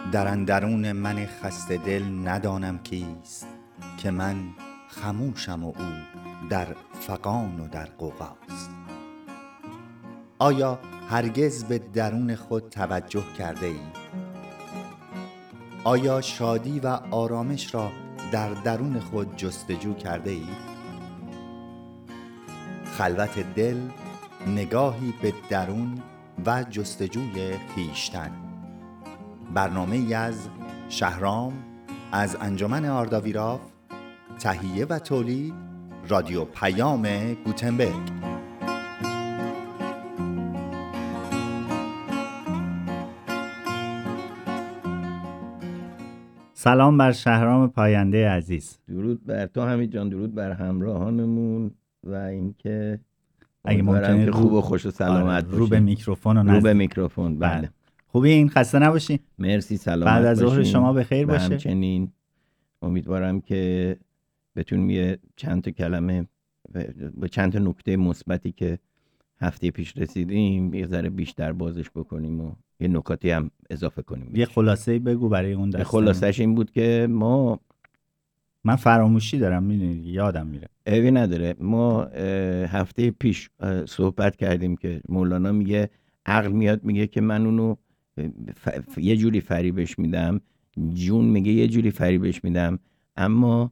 در اندرون من خسته دل ندانم کیست، که من خموشم و او در فغان و در غوغاست. آیا هرگز به درون خود توجه کرده ای؟ آیا شادی و آرامش را در درون خود جستجو کرده ای؟ خلوت دل، نگاهی به درون و جستجوی خویشتن. برنامه ای از شهرام از انجمن آرداویراف، تهیه و تولید رادیو پیام گوتنبرگ. سلام بر شهرام پاینده عزیز. درود بر تو حمید جان، درود بر همراهانمون و اینکه اگه ممکنه که خوب و خوش و سلامت باشی. رو به میکروفون و رو به میکروفون. بله. خوبی؟ این خسته نباشی؟ مرسی، سلامت بعد از ظهر باشین. شما بخیر باشه. همچنین امیدوارم که بتونیم یه چند تا کلمه با چند تا نکته مثبتی که هفته پیش رسیدیم یه ذره بیشتر بازش بکنیم و یه نکاتی هم اضافه کنیم. یه خلاصه‌ای بگو برای اون دستم. خلاصش این بود که من فراموشی دارم، میدونی، یادم میره. عیبی نداره. ما هفته پیش صحبت کردیم که مولانا میگه عقل میاد میگه که من اونو یه جوری فریبش میدم، جون میگه یه جوری فریبش میدم، اما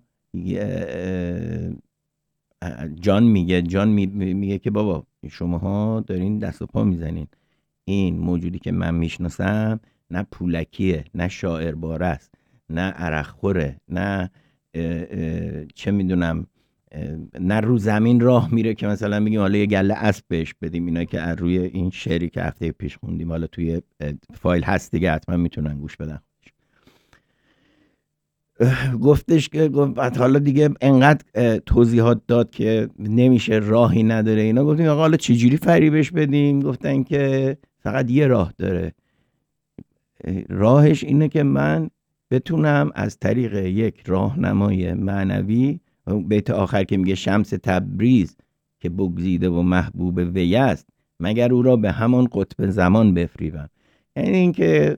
جان میگه که بابا شماها دارین دست و پا میزنین. این موجودی که من میشناسم نه پولکیه، نه شاعر باره است، نه عرقخوره، نه چه میدونم، نه رو زمین راه میره که مثلا میگیم حالا یه گله اسب بهش بدیم. اینا که از روی این شعری که هفته پیش خوندیم حالا توی فایل هست دیگه، حتما میتونن گوش بدن. گفتش که حالا دیگه انقدر توضیحات داد که نمیشه، راهی نداره. اینا گفتیم آقا حالا چجوری فریبش بدیم؟ گفتن که فقط یه راه داره. راهش اینه که من بتونم از طریق یک راهنمای معنوی، بیت آخر که میگه شمس تبریز که بگزیده و محبوب وی است، مگر او را به همان قطب زمان بفریبم. یعنی این که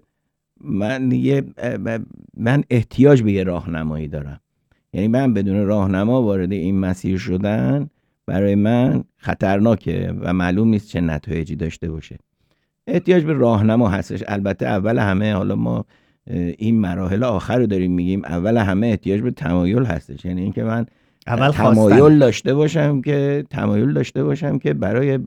من احتیاج به یه راهنمایی دارم. یعنی من بدون راهنما وارد این مسیر شدن برای من خطرناکه و معلوم نیست چه نتایجی داشته باشه. احتیاج به راهنما هستش. البته اول همه، حالا ما این مراحل آخر رو داریم میگیم، اول همه احتیاج به تمایل هستش. یعنی اینکه من اول تمایل داشته باشم که برای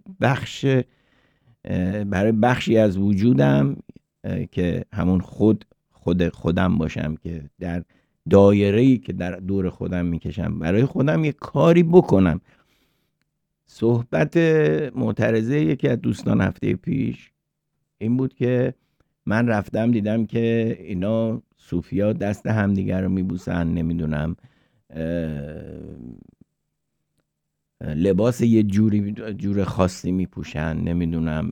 بخشی از وجودم که همون خودم باشم، که در دایره‌ای که در دور خودم میکشم برای خودم یه کاری بکنم. صحبت معترضه یکی از دوستان هفته پیش این بود که من رفتم دیدم که اینا صوفیا دست همدیگر رو میبوسن، نمیدونم لباس یه جور خاصی میپوشن، نمیدونم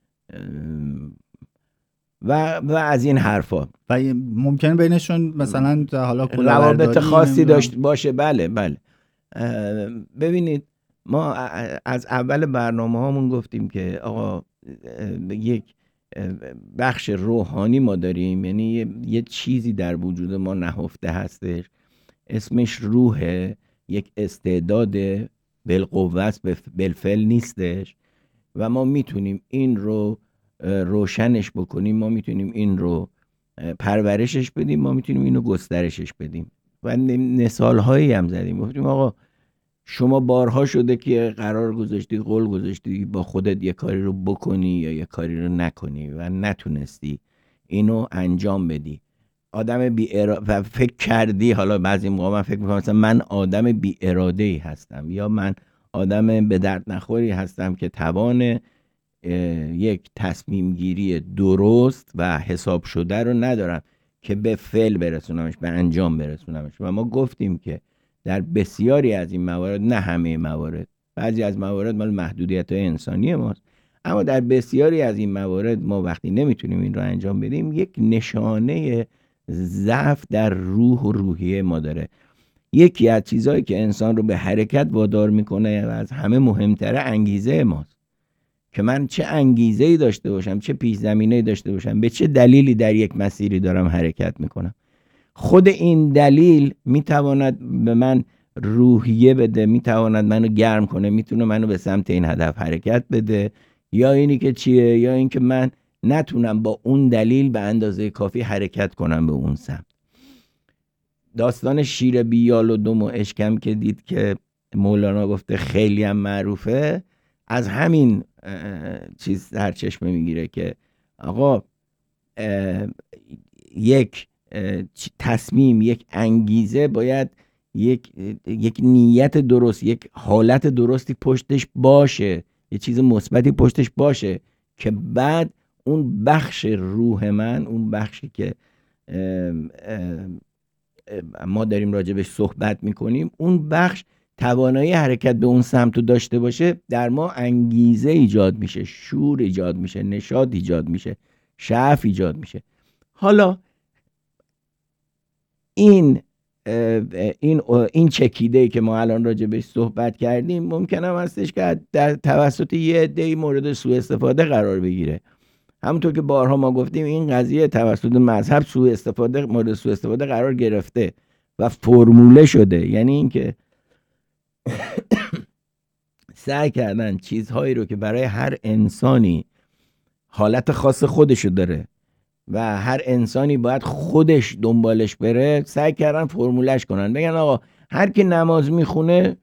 و از این حرفا، و ممکنه بینشون مثلا حالا روابط خاصی داشت باشه. بله. ببینید، ما از اول برنامه هامون گفتیم که آقا یک بخش روحانی ما داریم، یعنی یه چیزی در وجود ما نهفته هستش، اسمش روحه، یک استعداد بالقوت بالفعل نیستش و ما میتونیم این رو روشنش بکنیم، ما میتونیم این رو پرورشش بدیم، ما میتونیم این رو گسترشش بدیم. و مثال هایی هم زدیم، گفتیم آقا شما بارها شده که قرار گذاشتی، قول گذاشتی با خودت یه کاری رو بکنی یا یه کاری رو نکنی و نتونستی اینو انجام بدی. آدم و فکر کردی، حالا بعضی موقع من فکر میکنم مثلا من آدم بی اراده‌ای هستم یا من آدم به درد نخوری هستم که توان یک تصمیم گیری درست و حساب شده رو ندارم که به فعل برسونمش، به انجام برسونمش. و ما گفتیم که در بسیاری از این موارد، نه همه موارد، بعضی از موارد مال محدودیت‌های انسانی ماست، اما در بسیاری از این موارد ما وقتی نمیتونیم این رو انجام بدیم، یک نشانه ضعف در روح و روحیه ما داره. یکی از چیزهایی که انسان رو به حرکت وادار میکنه و از همه مهمتره انگیزه ماست که من چه انگیزه‌ای داشته باشم، چه پیش زمینه‌ای داشته باشم، به چه دلیلی در یک مسیری دارم حرکت میکنم. خود این دلیل میتواند به من روحیه بده، میتواند منو گرم کنه، میتونه منو به سمت این هدف حرکت بده، یا اینی که چیه، یا اینکه من نتونم با اون دلیل به اندازه کافی حرکت کنم به اون سمت. داستان شیر بیال و دم و اشکم که دید که مولانا گفته خیلی هم معروفه، از همین چیز سرچشمه میگیره که آقا یک تصمیم، یک انگیزه باید یک نیت درست، یک حالت درستی پشتش باشه، یه چیز مثبتی پشتش باشه که بعد اون بخش روح من، اون بخشی که ما داریم راجبش صحبت میکنیم، اون بخش توانایی حرکت به اون سمت رو داشته باشه، در ما انگیزه ایجاد میشه، شور ایجاد میشه، نشاط ایجاد میشه، شعف ایجاد میشه. حالا این چکیده که ما الان راجبش صحبت کردیم ممکنه هستش که در توسط یه عده‌ای مورد سوء استفاده قرار بگیره. همونطور که بارها ما گفتیم این قضیه توسط مذهب مورد سوء استفاده قرار گرفته و فرموله شده. یعنی اینکه سعی کردن چیزهایی رو که برای هر انسانی حالت خاص خودشو داره و هر انسانی باید خودش دنبالش بره، سعی کردن فرمولش کنن، بگن آقا هر کی نماز میخونه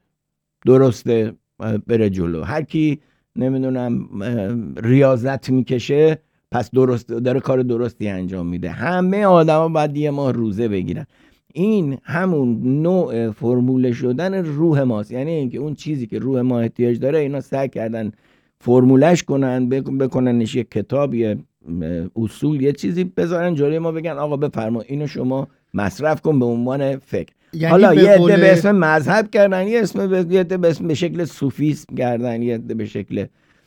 درسته بره جلو، هر کی نمیدونم ریاضت میکشه پس درست داره کار درستی انجام میده، همه آدما باید یه ماه روزه بگیرن. این همون نوع فرموله شدن روح ماست. یعنی اینکه اون چیزی که روح ما احتیاج داره اینا سعی کردن فرمولش کنن، بکننش یک کتاب، یه اصول، یه چیزی بذارن جلوی ما، بگن آقا بفرما اینو شما مصرف کن به عنوان فکر. یعنی حالا یه عده به اسم مذهب کردن، یه عده به اسم به شکل صوفیسم کردن، یه عده به شکل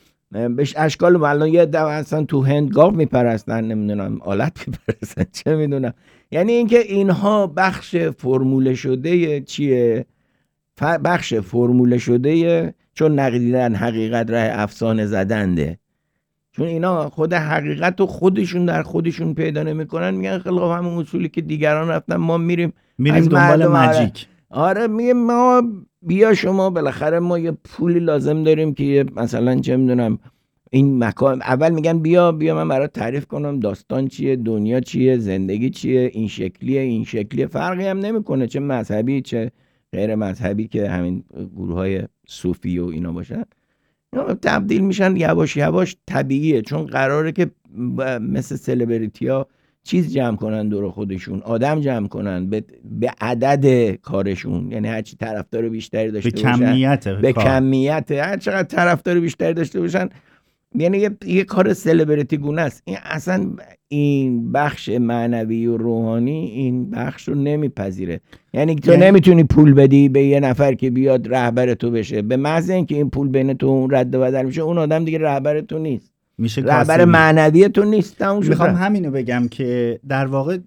اشکال الان یه عده اصلا تو هند گاو میپرستن، نمیدونم آلت میپرستن، چه میدونم. یعنی اینکه اینها بخش فرموله شده چیه؟ بخش فرموله شده، چون نقیدن حقیقت راه افسانه زدنده، چون اینا خود حقیقت رو خودشون در خودشون پیدا نمیکنن، میگن خیلی همون اصولی که دیگران رفتن ما میریم دنبال ماجیک. آره میگم ما بیا شما بالاخره ما یه پولی لازم داریم که مثلا چه میدونم این مکان، اول میگن بیا من برات تعریف کنم داستان چیه، دنیا چیه، زندگی چیه، این شکلیه، فرقی هم نمیکنه چه مذهبی چه غیر مذهبی که همین گروه‌های صوفی و اینا باشن، تبدیل میشن یواش یواش. طبیعیه، چون قراره که مثل سلبریتی ها چیز جمع کنن دور خودشون، آدم جمع کنن به عدد کارشون، یعنی هرچی طرفدار بیشتری داشته باشن، به کمیت هر چقدر طرفدار بیشتری داشته باشن، یعنی یه کار سلبریتی گونه است. این اصلا این بخش معنوی و روحانی این بخش رو نمیپذیره. یعنی تو نمیتونی پول بدی به یه نفر که بیاد رهبر تو بشه، به محض اینکه این پول بین تو اون رد و بدل میشه اون آدم دیگه رهبر تو نیست، میشه رهبر معنوی تو نیست. میخوام همینو بگم که در واقع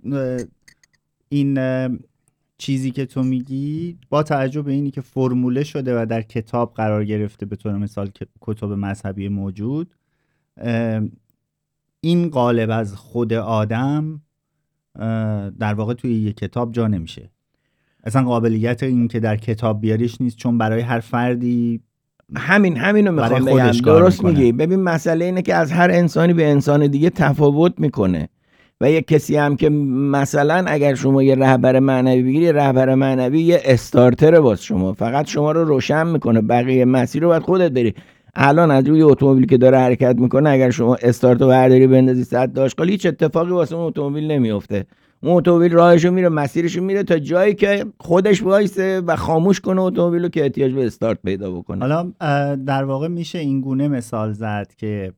این چیزی که تو میگی با توجه به اینی که فرموله شده و در کتاب قرار گرفته، به طور مثال کتب مذهبی موجود، این قالب از خود آدم در واقع توی یک کتاب جا نمیشه. اصلا قابلیت این که در کتاب بیاریش نیست، چون برای هر فردی همینو میخوام بگم. درست میگی. ببین مسئله اینه که از هر انسانی به انسان دیگه تفاوت میکنه و یک کسی هم که مثلا اگر شما یه رهبر معنوی بگیری، رهبر معنوی یه استارتره واسه شما، فقط شما رو روشن میکنه، بقیه مسیر رو باید خودت بری. الان از روی اتومبیل که داره حرکت میکنه اگر شما استارتو برداری بندازی 100 داشقال، هیچ اتفاقی واسه اون اتومبیل نمیفته. اون اتومبیل راهشو میره، مسیرشو میره تا جایی که خودش وایسه و خاموش کنه اتومبیلو که احتیاج به استارت پیدا بکنه. حالا در واقع میشه این گونه مثال زد که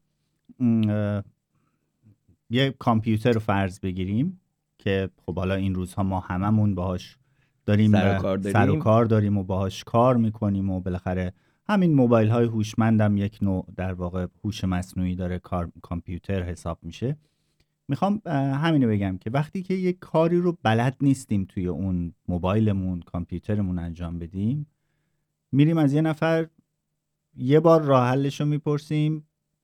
یه کامپیوتر رو فرض بگیریم که خب حالا این روزها ما هممون باهاش داریم سر و کار داریم و باهاش کار میکنیم و بالاخره همین موبایل های هوشمندم یک نوع در واقع هوش مصنوعی داره، کامپیوتر حساب میشه. میخوام همینو بگم که وقتی که یک کاری رو بلد نیستیم توی اون موبایلمون، کامپیوترمون انجام بدیم، میریم از یه نفر یه بار راه حلش رو میپرسیم،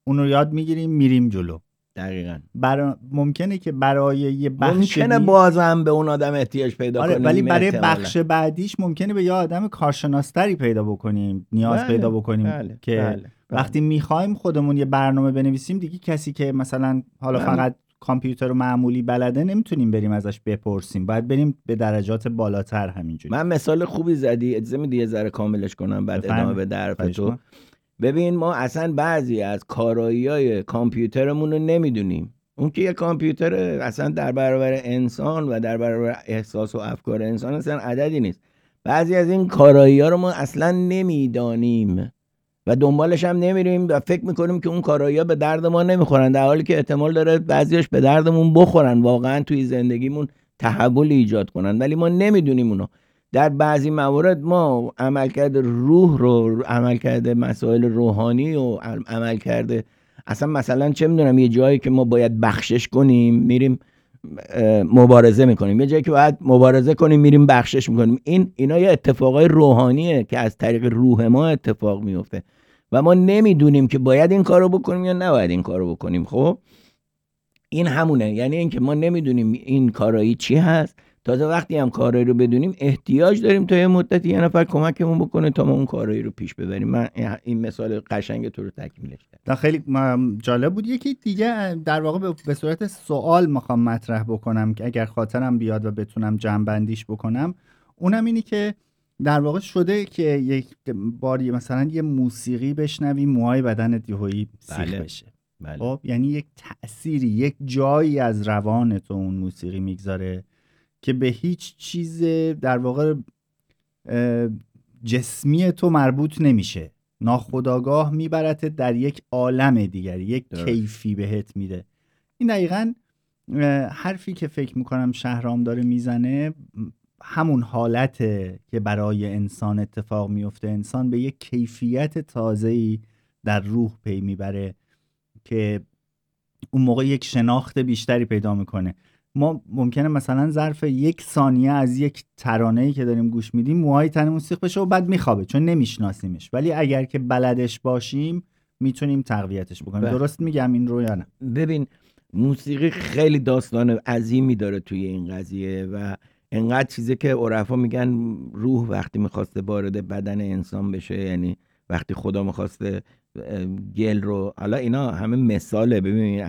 اون رو یاد میگیریم میریم جلو. دقیقاً. ممکنه که برای یه بخش ممکنه بازم به اون آدم احتیاج پیدا کنیم، ولی برای بخش بعدیش ممکنه به یه آدم کارشناستری پیدا بکنیم، نیاز پیدا بکنیم که وقتی میخوایم خودمون یه برنامه بنویسیم دیگه کسی که مثلا حالا فقط کامپیوتر معمولی بلده نمیتونیم بریم ازش بپرسیم، باید بریم به درجات بالاتر. همینجوری من مثال خوبی زدی، اجازه میدی یه ذره کاملش کنم بعد ادامه به حرف تو. ببین ما اصلا بعضی از کارایی‌های کامپیوترمون رو نمیدونیم. اون که یه کامپیوتر اصلا در برابر انسان و در برابر احساس و افکار انسان اصلا عددی نیست. بعضی از این کارایی‌ها رو ما اصلا نمیدانیم و دنبالش هم نمیریم و فکر میکنیم که اون کارایی‌ها به درد ما نمیخورن، در حالی که احتمال داره بعضیاش به دردمون بخورن، واقعا توی زندگیمون تحول ایجاد کنن، ولی ما نمیدونیم اونو. در بعضی موارد ما عملکرد روح رو، عملکرد مسائل روحانی و عملکرد اصلا مثلا چه میدونم یه جایی که ما باید بخشش کنیم میریم مبارزه میکنیم، یه جایی که باید مبارزه کنیم میریم بخشش میکنیم. اینا یه اتفاقای روحانیه که از طریق روح ما اتفاق میفته و ما نمیدونیم که باید این کارو بکنیم یا نباید این کارو بکنیم. خب این همونه، یعنی اینکه ما نمیدونیم این کارایی چی هست. تازه وقتی هم کارایی رو بدونیم احتیاج داریم تا یه مدتی یه نفر کمکمون بکنه تا ما اون کارایی رو پیش ببریم. من این مثال قشنگ تو رو تکمیلش کردم. خیلی جالب بود. یکی دیگه در واقع به صورت سوال میخوام مطرح بکنم که اگر خاطرم بیاد و بتونم جمع‌بندیش بکنم، اونم اینی که در واقع شده که یک باری مثلا یه موسیقی بشنوی موهای بدنت یهویی سیخ بشه. خب یعنی یک تأثیری، یک جایی از روان تو اون موسیقی میگذاره که به هیچ چیز در واقع جسمی تو مربوط نمیشه، ناخودآگاه میبرت در یک عالم دیگر، یک کیفی بهت میده. این دقیقاً حرفی که فکر میکنم شهرام داره میزنه همون حالته که برای انسان اتفاق میفته. انسان به یک کیفیت تازه‌ای در روح پی میبره که اون موقع یک شناخت بیشتری پیدا میکنه. ما ممکنه مثلا ظرف 1 ثانیه از یک ترانه‌ای که داریم گوش میدیم موهای تنمون سیخ بشه و بعد میخوابه چون نمیشناسیمش، ولی اگر که بلدش باشیم میتونیم تقویتش بکنیم. درست میگم این رو یا نه؟ ببین موسیقی خیلی داستان عظیمی داره توی این قضیه و انقدر چیزه که عرفا میگن روح وقتی میخواسته وارد بدن انسان بشه، یعنی وقتی خدا میخواسته گل رو، حالا اینا همه مثاله، ببینید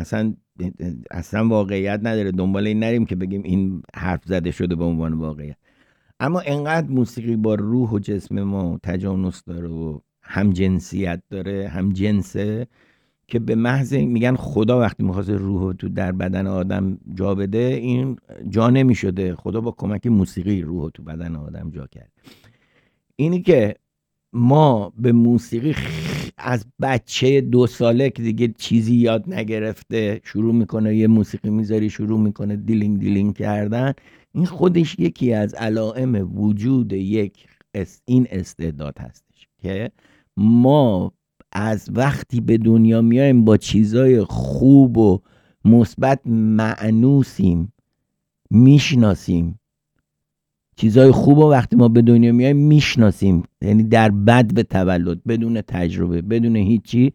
اصلا واقعیت نداره، دنبال این نریم که بگیم این حرف زده شده به عنوان واقعیت. اما انقدر موسیقی با روح و جسم ما تجانس داره و هم جنسیت داره، هم جنسه، که به محض میگن خدا وقتی میخواست روح تو در بدن آدم جا بده این جا نمیشده، خدا با کمک موسیقی روح تو بدن آدم جا کرد. اینی که ما به موسیقی از بچه 2 ساله که دیگه چیزی یاد نگرفته شروع میکنه، یه موسیقی میذاری شروع میکنه دیلینگ دیلینگ کردن، این خودش یکی از علائم وجود این استعداد هستش که ما از وقتی به دنیا میایم با چیزای خوب و مثبت مأنوسیم، میشناسیم چیزای خوب و وقتی ما به دنیا میایم میشناسیم، یعنی در بد به تولد بدون تجربه بدون هیچی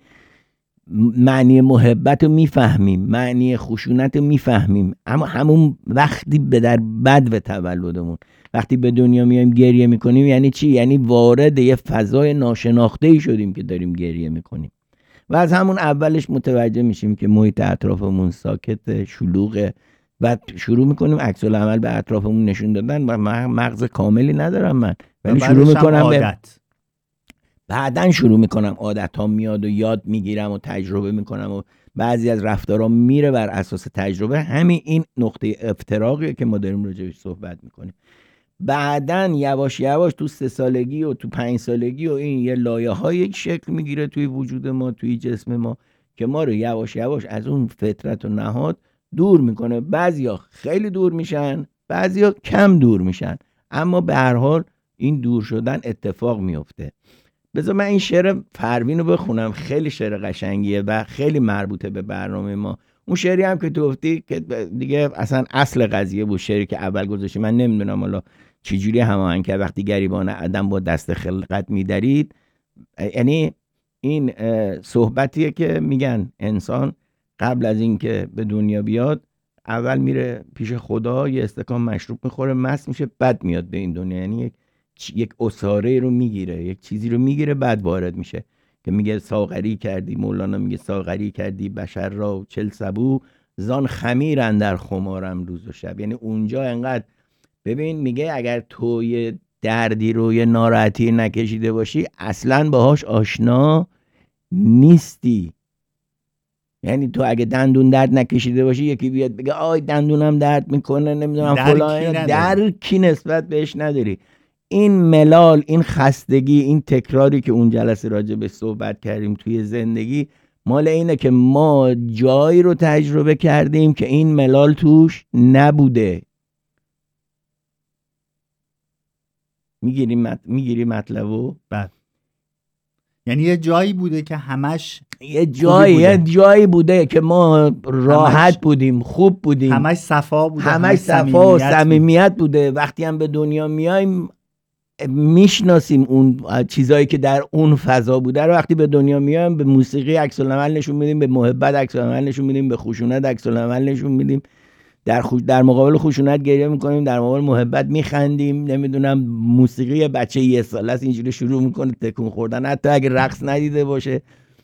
معنی محبت رو میفهمیم، معنی خشونت رو میفهمیم، اما همون وقتی در بد به تولدمون وقتی به دنیا میایم گریه میکنیم یعنی چی؟ یعنی وارد یه فضای ناشناخته‌ای شدیم که داریم گریه میکنیم و از همون اولش متوجه میشیم که محیط اطرافمون ساکت شلوغه و شروع میکنیم عکس العمل به اطرافمون نشون دادن و مغز کاملی ندارم من، ولی شروع میکنم بعدن شروع میکنم عادت ها میاد و یاد میگیرم و تجربه میکنم و بعضی از رفتارها میره بر اساس تجربه. همین این نقطه افتراقیه که ما داریم راجعش صحبت میکنیم. بعدن یواش یواش تو 3 سالگی و تو 5 سالگی و این یه لایه های شکل میگیره توی وجود ما، توی جسم ما، که ما رو یواش یواش از اون فطرت و نهاد دور میکنه. بعضیا خیلی دور میشن، بعضیا کم دور میشن، اما به هر حال این دور شدن اتفاق میفته. بذار من این شعر پروین رو بخونم، خیلی شعر قشنگیه و خیلی مربوطه به برنامه ما. اون شعری هم که تو گفتی که دیگه اصلا اصل قضیه بود، شعری که اول گذاشتی، من نمیدونم حالا چجوری هماهنگ کرد وقتی گریبان عدم با دست خلقت میدرید، یعنی این صحبتیه که میگن انسان قبل از اینکه به دنیا بیاد اول میره پیش خدا، یه استکان مشروب میخوره، مست میشه، بعد میاد به این دنیا. یعنی یک اساره رو میگیره، یک چیزی رو میگیره، بعد وارد میشه. که میگه ساغری کردی، مولانا میگه ساغری کردی بشر را 40 سبو، زان خمیر اندر خمارم روز و شب. یعنی اونجا انقدر ببین، میگه اگر تو یه دردی رو، یه ناراحتی نکشیده باشی اصلا باهاش آشنا نیستی. یعنی تو اگه دندون درد نکشیده باشی، یکی بیاد بگه آی دندونم درد میکنه نمیدونم فلان، درکی نسبت بهش نداری. این ملال، این خستگی، این تکراری که اون جلسه راجع به صحبت کردیم توی زندگی، مال اینه که ما جایی رو تجربه کردیم که این ملال توش نبوده. میگیری مطلبو؟ بله. یعنی یه جایی بوده که همش یه جایی بوده که ما راحت بودیم، خوب بودیم، همش صفا بوده، همش صفا و صمیمیت بوده. وقتی هم به دنیا میایم میشناسیم اون چیزایی که در اون فضا بوده رو. وقتی به دنیا میایم به موسیقی عکس العمل نشون میدیم، به محبت عکس العمل نشون میدیم، به خشونت عکس العمل نشون میدیم. در مقابل خشونت گریه میکنیم، در مقابل محبت میخندیم. نمیدونم موسیقی بچه 1 ساله است اینجوری شروع میکنه تکون خوردن، حتی اگه رقص ندیده باشه.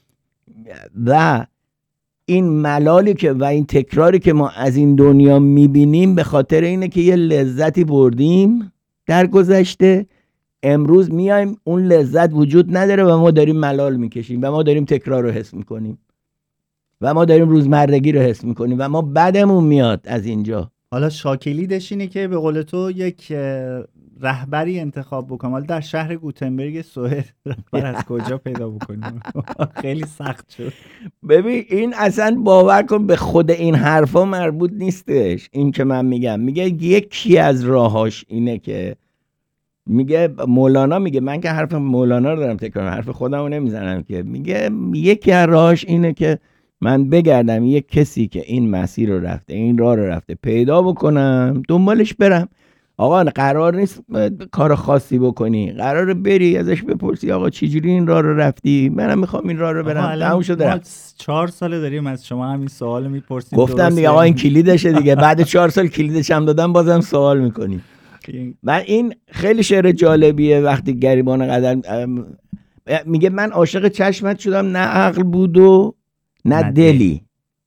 و این ملالی که و این تکراری که ما از این دنیا میبینیم به خاطر اینه که یه لذتی بردیم در گذشته، امروز میایم اون لذت وجود نداره و ما داریم ملال میکشیم و ما داریم تکرار رو حس میکنیم و ما داریم روزمرگی رو حس میکنیم و ما بدمون میاد از اینجا. حالا شاکلیدش اینه که به قول تو یک رهبری انتخاب بکنم. حالا در شهر گوتنبرگ سوئد رهبر از کجا پیدا بکنیم؟ خیلی سخت شد. ببین این اصلا باور کن به خود این حرفا مربوط نیستش. این که من میگه یکی از راهاش اینه که میگه مولانا، میگه من که حرف مولانا رو دارم تکرار، حرف خودم رو نمیزنم، که میگه یکی از راهاش اینه که من بگردم یک کسی که این مسیر رو رفته، این راه رو رفته، پیدا بکنم، دنبالش برم. آقا قرار نیست کار خاصی بکنی، قراره بری ازش بپرسی آقا چجوری این راه رو رفتی، منم میخوام این راه رو برم. تموم شده. 4 ساله داریم از شما همین سوال میپرسیم. گفتم دیگه آقا این کلیدشه دیگه. بعد 4 سال کلیدش هم دادم بازم سوال میکنی. من این خیلی شعر جالبیه. وقتی گریبان قدر میگه من عاشق چشمت شدم، نه عقل بود و نه دلی.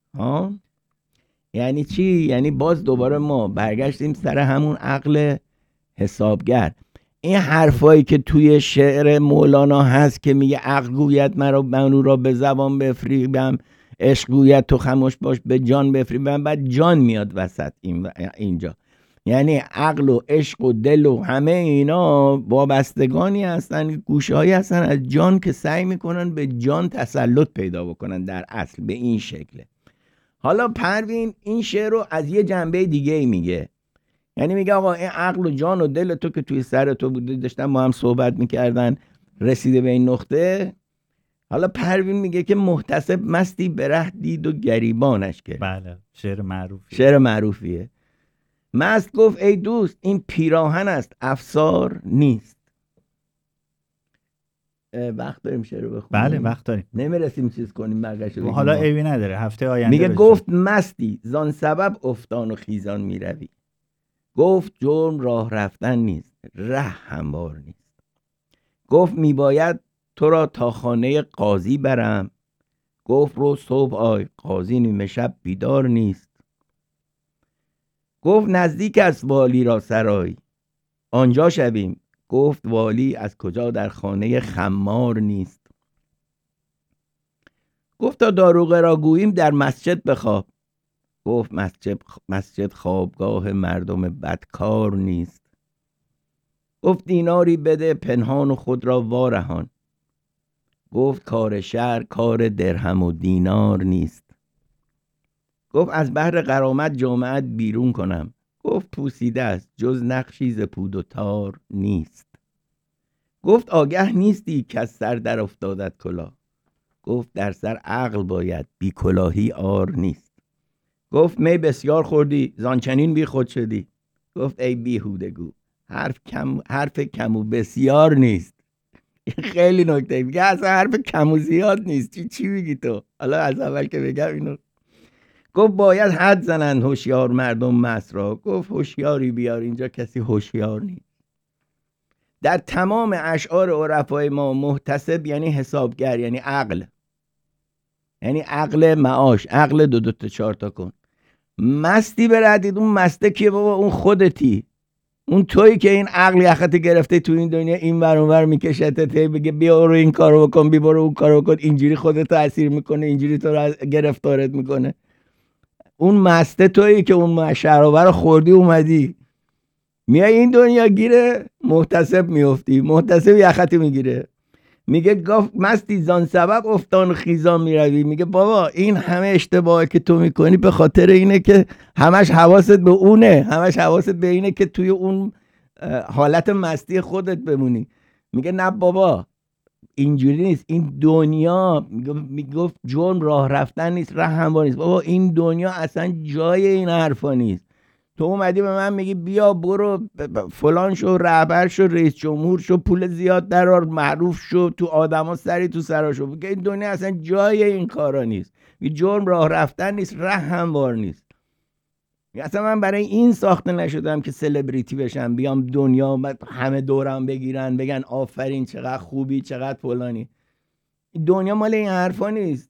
یعنی چی؟ یعنی باز دوباره ما برگشتیم سر همون عقل حسابگر. این حرفایی که توی شعر مولانا هست که میگه عقل گوید من را به زبان بفریبم، عشق گوید تو خاموش باش به جان بفریبم، بعد جان میاد وسط اینجا. یعنی عقل و عشق و دل و همه اینا وابستگانی هستن، گوشه‌هایی هستن از جان که سعی میکنن به جان تسلط پیدا بکنن. در اصل به این شکله. حالا پروین این شعر رو از یه جنبه دیگه میگه. یعنی میگه آقا این عقل و جان و دل تو که توی سر تو بوده، داشتن با هم صحبت میکردن، رسیده به این نقطه. حالا پروین میگه که محتسب مستی بره دید و گریبانش کرد. بله، شعر معروفیه. مست گفت ای دوست این پیراهن است افسار نیست. وقت داریم شعر رو بخونیم؟ بله وقت داریم. نمیرسیم چیز کنیم برگشت بگیم. حالا عیبی نداره، هفته آینده میگه گفت مستی زان سبب افتان و خیزان میروی. گفت جرم راه رفتن نیست، ره هموار نیست. گفت میباید تو را تا خانه قاضی برم. گفت رو صبح آی قاضی نیمه شب بیدار نیست. گفت نزدیک است والی را سرای، آنجا شویم. گفت والی از کجا در خانه خمار نیست. گفت تا داروغه را گوییم در مسجد بخواب. گفت مسجد خوابگاه مردم بدکار نیست. گفت دیناری بده پنهان و خود را وارهان. گفت کار شهر کار درهم و دینار نیست. گفت از بحر غرامت جامعت بیرون کنم. گفت پوسیده است جز نقشی ز پود و تار نیست. گفت آگه نیستی که از سر در افتادت کلاه. گفت در سر عقل باید بی کلاهی عار نیست. گفت می بسیار خوردی زانچنین بی خود شدی. گفت ای بیهوده گو حرف کم و بسیار نیست. خیلی نکته. میگه اصلا حرف کم و زیاد نیست. چی میگی تو؟ حالا از اول که بگم اینو. گفت باید حد زنند هوشیار مردم مست را. گفت هوشیاری بیار، اینجا کسی هوشیار نیست. در تمام اشعار عرفای ما محتسب یعنی حسابگر، یعنی عقل، یعنی عقل معاش، عقل 2 تا 4 تا کن. مستی بردید، اون مسته کیه بابا؟ اون خودتی، اون تویی که این عقل یخت گرفته تو این دنیا این ور اون ور میکشتت، بگه بیا برو این کارو بکن، بیا برو اون کارو بکن، اینجوری خودت اسیر میکنه، اینجوری تو رو گرفتارت میکنه. اون مسته تویی که اون شرابه رو خوردی اومدی میای این دنیا گیره محتسب میفتی، محتسب یختی میگیره. میگه گفت مستی زان سبب افتان خیزان میروی. میگه بابا این همه اشتباهی که تو میکنی به خاطر اینه که همش حواست به اونه، همش حواست به اینه که توی اون حالت مستی خودت بمونی. میگه نه بابا اینجوری نیست. این دنیا میگفت جرم راه رفتن نیست، راه هموار نیست. بابا این دنیا اصلا جای این حرفا نیست. تو اومدی به من میگی بیا برو فلان شو، رهبر شو، رئیس جمهور شو، پول زیاد درار، معروف شو، تو آدما سری تو سراشو. میگه این دنیا اصلا جای این کارا نیست. جرم راه رفتن نیست، راه هموار نیست. اصلا من برای این ساخته نشدم که سلبریتی بشم، بیام دنیا همه دورم بگیرن بگن آفرین چقدر خوبی چقدر فلانی. دنیا مال این حرفا نیست.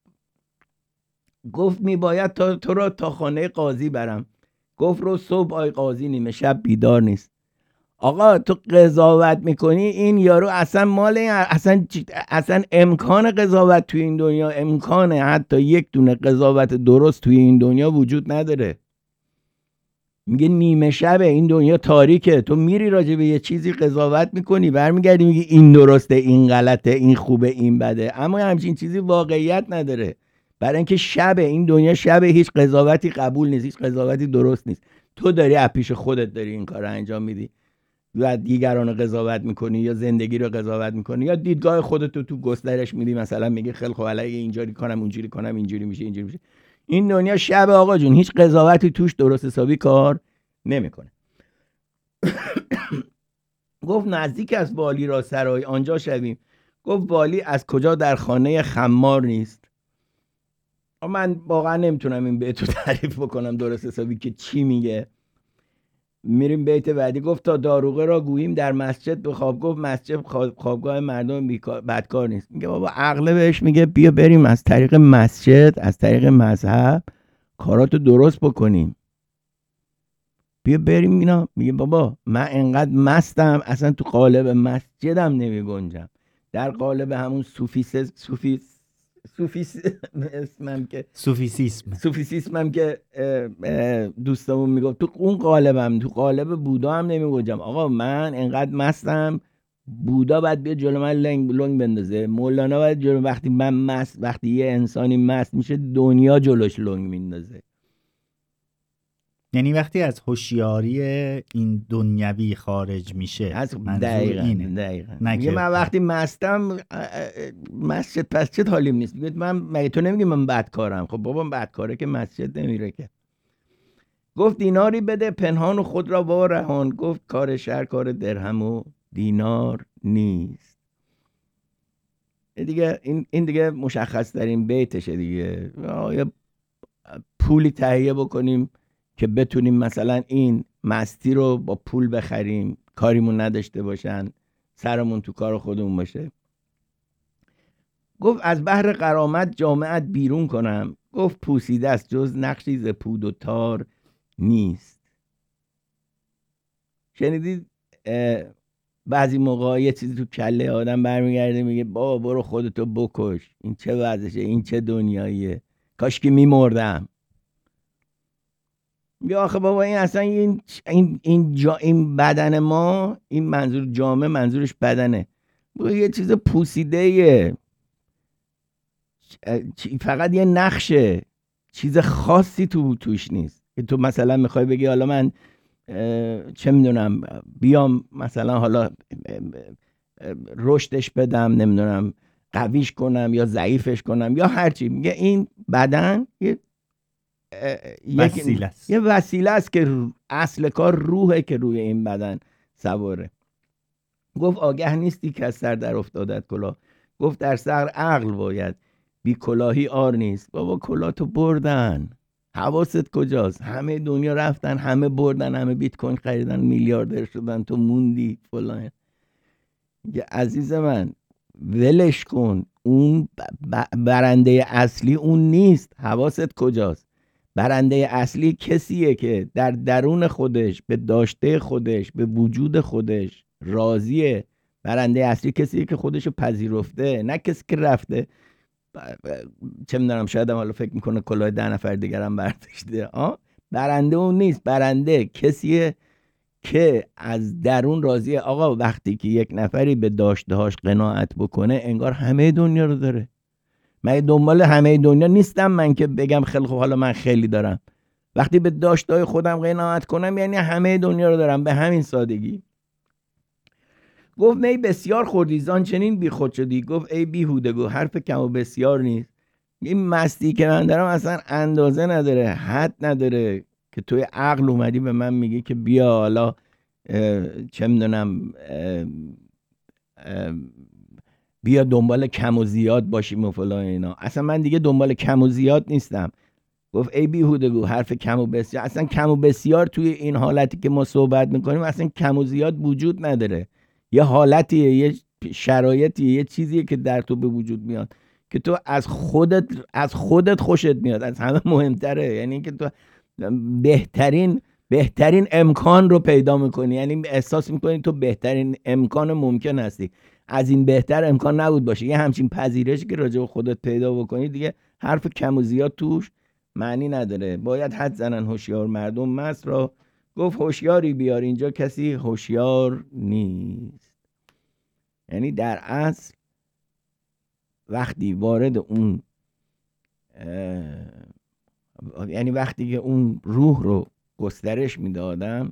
گفت میباید تو را تا خانه قاضی برم. گفت رو صبح آی قاضی نیمه شب بیدار نیست. آقا تو قضاوت میکنی، این یارو اصلا مال این اصلا امکان قضاوت توی این دنیا، امکان حتی یک دونه قضاوت درست توی این دنیا وجود نداره. میگه نیمه شبه، این دنیا تاریکه، تو میری راجع به یه چیزی قضاوت میکنی، برمیگردی میگی این درسته، این غلطه، این خوبه، این بده. اما همچین چیزی واقعیت نداره، برای اینکه شبه، این دنیا شبه، هیچ قضاوتی قبول نیست، هیچ قضاوتی درست نیست. تو داری از پیش خودت داری این کار رو انجام میدی و دیگران رو قضاوت میکنی یا زندگی رو قضاوت میکنی یا دیدگاه خودت رو تو گسترش میدی. مثلا میگی خیلی خوب الان اینجوری کنم، اونجوری کنم، اینجوری میشه، اینجوری میشه. این دنیا شب آقا جون، هیچ قضاوتی توش درست حسابی کار نمیکنه. گفت نزدیک از والی را سرای آنجا شویم. گفت والی از کجا در خانه خمار نیست. من واقعا نمیتونم این بیتو تعریف بکنم درست حسابی که چی میگه. میریم بیت بعدی. گفت تا داروغه را گوییم در مسجد بخواب. گفت مسجد خوابگاه مردم بدکار نیست. میگه بابا عقل بهش میگه بیا بریم از طریق مسجد، از طریق مذهب کاراتو درست بکنیم، بیا بریم اینا. میگه بابا من انقدر مستم اصلا تو قالب مسجدم نمی گنجم، در قالب همون صوفیسیسمم که دوستمون میگفت، تو اون قالبم، تو قالب بودا هم نمی گنجم. آقا من انقدر مستم، بودا باید بیا جلو من لنگ بندازه، مولانا باید جلو، وقتی من مست، وقتی یه انسانی مست میشه دنیا جلوش لنگ میندازه. یعنی وقتی از هوشیاری این دنیوی خارج میشه، دقیقاً. میگه من وقتی مستم مسجد پس چه حالیم نیست. میگه من تو نمیگی من بدکارم. خب بابا بدکاره که مسجد نمیره که. گفت دیناری بده پنهان و خود را وارهان. گفت کار شهر کار درهم و دینار نیست. دیگه این دیگه مشخص ترین بیتشه دیگه. یه پولی تهیه بکنیم که بتونیم مثلا این مستی رو با پول بخریم، کاریمون نداشته باشن، سرمون تو کار خودمون باشه. گفت از بحر غرامت جامعت بیرون کنم. گفت پوسیده است جز نقشی ز پود و تار نیست. شنیدید بعضی موقع یه چیزی تو کله آدم برمیگرده میگه بابا برو خودتو بکش، این چه وضعشه، این چه دنیاییه، کاش که میمردم. بیا آخه بابا این اصلا این بدن ما، این منظور جامعه منظورش بدنه، یه چیز پوسیده‌ایه، فقط یه نقشه، چیز خاصی توش نیست که تو مثلا میخوای بگی حالا من چه میدونم بیام مثلا حالا رشدش بدم، نمیدونم قویش کنم یا ضعیفش کنم یا هرچی. میگه این بدن یه وسیله است که اصل کار روحه که روی این بدن سواره. گفت آگه نیستی که از سر در افتادت کلاه. گفت در سر عقل باید، بی کلاهی عار نیست. بابا کلاه تو بردن، حواست کجاست؟ همه دنیا رفتن، همه بردن، همه بیت کوین خریدن، میلیاردر شدن، تو موندی فلان. عزیز من ولش کن، اون برنده اصلی اون نیست. حواست کجاست؟ برنده اصلی کسیه که در درون خودش به داشته خودش به وجود خودش راضیه. برنده اصلی کسیه که خودشو پذیرفته، نه کسی که رفته چه میدونم شاید حالا فکر میکنه کلاه 10 نفر دیگرم برداشته. برنده اون نیست. برنده کسیه که از درون راضیه. آقا وقتی که یک نفری به داشتهاش قناعت بکنه انگار همه دنیا رو داره. من دنبال همه دنیا نیستم من که بگم خیلی خوب حالا من خیلی دارم. وقتی به داشته‌های خودم قناعت کنم یعنی همه دنیا رو دارم، به همین سادگی. گفت می بسیار خوردی زان چنین بی خود شدی. گفت ای بیهوده گو حرف کم و بسیار نیست. این مستی که من دارم اصلا اندازه نداره، حد نداره، که توی عقل اومدی به من میگی که بیا حالا چه میدونم بیا دنبال کم و زیاد باشیم و فلان اینا. اصلا من دیگه دنبال کم و زیاد نیستم. گفت ای بیهوده گو حرف کم و بسیار. اصلا کم و بسیار توی این حالتی که ما صحبت میکنیم اصلا کم و زیاد وجود نداره. یه حالتیه، یه شرایطیه، یه چیزیه که در تو به وجود میاد که تو از خودت خوشت میاد. از همه مهمتره، یعنی که تو بهترین امکان رو پیدا میکنی، یعنی احساس میکنی تو بهترین امکان ممکن هستی. از این بهتر امکان نبود باشه. یه همچین پذیرشی که راجع به خودت پیدا بکنی دیگه حرف کم و زیاد توش معنی نداره. باید حد زنن هوشیار مردم مست را. گفت هوشیاری بیار اینجا کسی هوشیار نیست. یعنی در اصل وقتی وارد اون یعنی وقتی که اون روح رو گسترش میدادم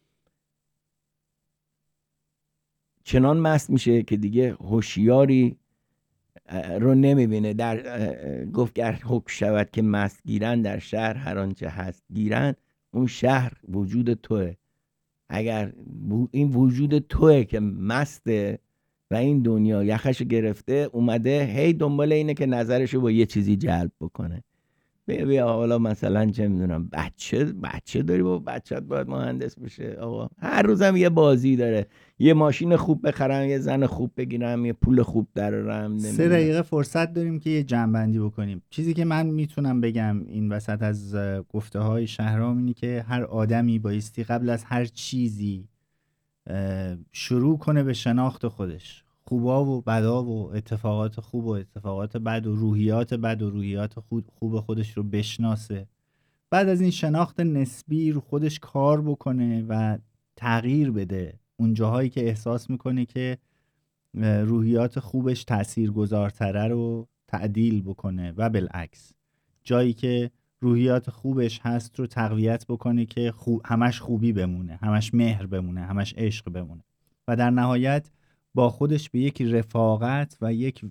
چنان مست میشه که دیگه هوشیاری رو نمیبینه. گفت گر حکم شود که مست گیرن، در شهر هر آنچه هست گیرن. اون شهر وجود توه. اگر این وجود توه که مسته و این دنیا یخش گرفته اومده هی دنبال اینه که نظرشو با یه چیزی جلب بکنه. بیا حالا مثلا چه میدونم بچه داری، با بچت باید مهندس بشه. آقا هر روزم یه بازی داره، یه ماشین خوب بخرم، یه زن خوب بگیرم، یه پول خوب درارم. 3 دقیقه فرصت داریم که یه جمع‌بندی بکنیم. چیزی که من میتونم بگم این وسط از گفته های شهرام اینی که هر آدمی بایستی قبل از هر چیزی شروع کنه به شناخت خودش، خوبا و بدا و اتفاقات خوب و اتفاقات بد و روحیات بد و روحیات خوب خودش رو بشناسه. بعد از این شناخت نسبی رو خودش کار بکنه و تغییر بده اون جاهایی که احساس میکنه که روحیات خوبش تاثیرگذارتره رو تعدیل بکنه و بالعکس جایی که روحیات خوبش هست رو تقویت بکنه که همش خوبی بمونه، همش مهر بمونه، همش عشق بمونه و در نهایت با خودش به یک رفاقت و یک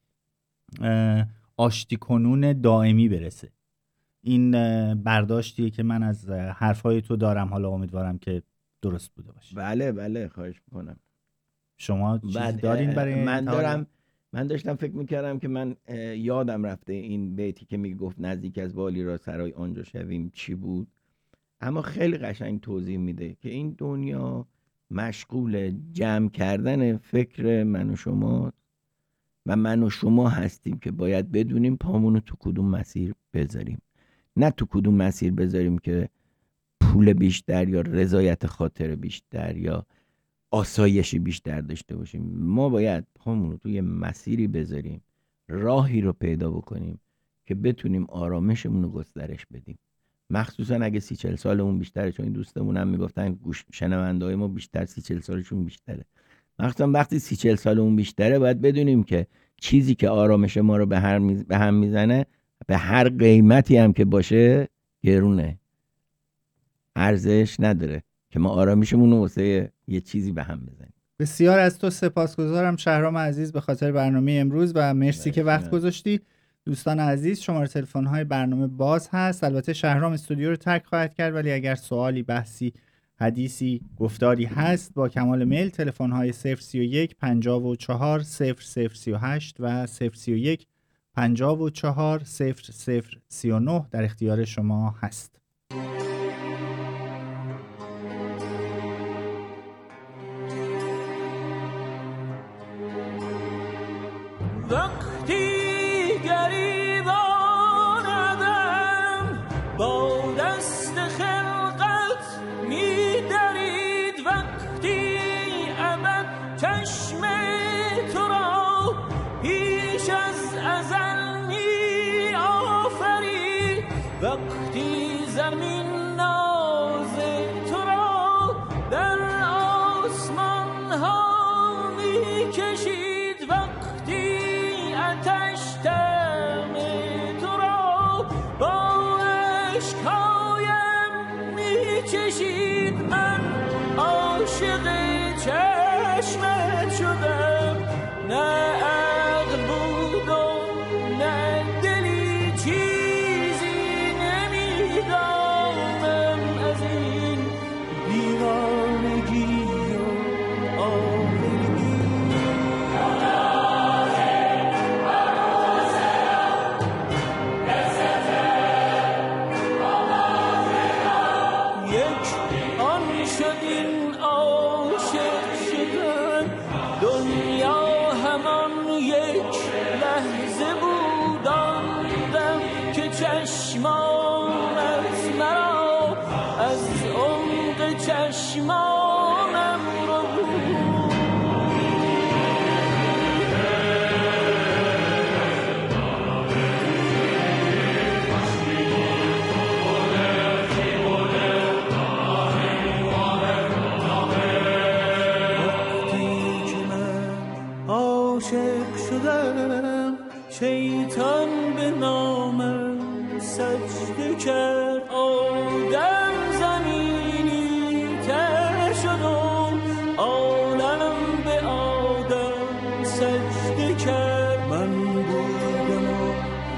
آشتی کنون دائمی برسه. این برداشتیه که من از حرفای تو دارم. حالا امیدوارم که درست بوده باشه. بله خواهش میکنم. شما چیزی دارین برای من داشتم فکر میکردم که من یادم رفته این بیتی که میگفت نزدیک از والی را سرای آنجا شویم چی بود، اما خیلی قشنگ توضیح میده که این دنیا مشغول جمع کردن فکر من و شما و من و شما هستیم که باید بدونیم پامونو تو کدوم مسیر بذاریم. نه تو کدوم مسیر بذاریم که پول بیشتر یا رضایت خاطر بیشتر یا آسایشی بیشتر داشته باشیم. ما باید پامونو توی مسیری بذاریم، راهی رو پیدا بکنیم که بتونیم آرامشمون رو گسترش بدیم. مخصوصا اگه 30-40 سالمون بیشتره، چون این دوستمون هم میگفتن شنونده‌های ما بیشتر 30-40 سالشون بیشتره. مخصوصا وقتی 30-40 سالمون بیشتره باید بدونیم که چیزی که آرامش ما رو به هم میزنه به هر قیمتی هم که باشه گرونه، ارزش نداره که ما آرامشمون رو واسه یه چیزی به هم بزنیم. بسیار از تو سپاسگزارم شهرام عزیز به خاطر برنامه امروز و مرسی که وقت گذاشتی. دوستان عزیز شماره تلفن‌های برنامه باز هست. البته شهرام استودیو رو ترک خواهد کرد، ولی اگر سوالی بحثی حدیثی گفتاری هست با کمال میل. تلفن‌های 031 54 0038 و 031 54 0039 در اختیار شما هست. وقتی گریبان آدم با دست خلقت می درید، وقتی ابد چشم تو را پیش از ازل می آفرید، وقتی زمین ناز تو را در آسمان ها می کشید، وقتی آتش دم تو را با اشکایم می چشید، من عاشق چشمت شدم، نه عقل بود و نه دلی، چیزی نمیدانم از این دیوانگی و آوارگی. دنیا همان یک لحظه بود، آن دم که چشمانت مرا از عمق چشمانم رو شیطان به نامم سجده کرد، آدم زمینی تر شد و عالم به آدم سجده کرد، من بودم و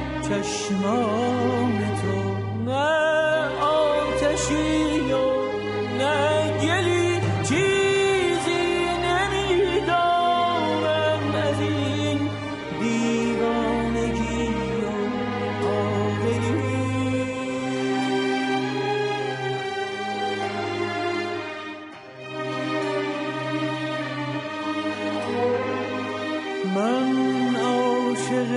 چشمان تو نه آتشی و نه گلی، چیزی نمیدانم از این دیوانگی و آوری. من عاشق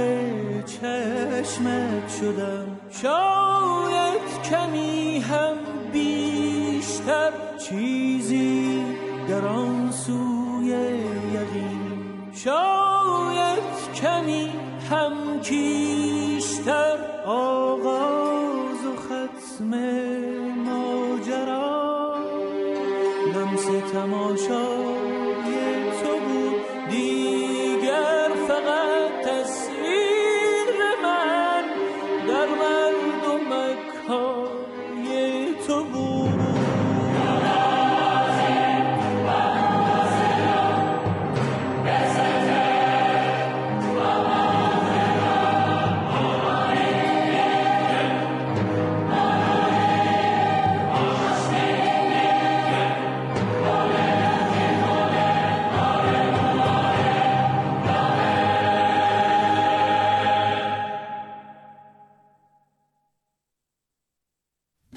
چشمت شدم، شاید کمی هم بیشتر، چیزی در آن سوی یقین، شاید کمی هم کیشتر، آغاز و ختم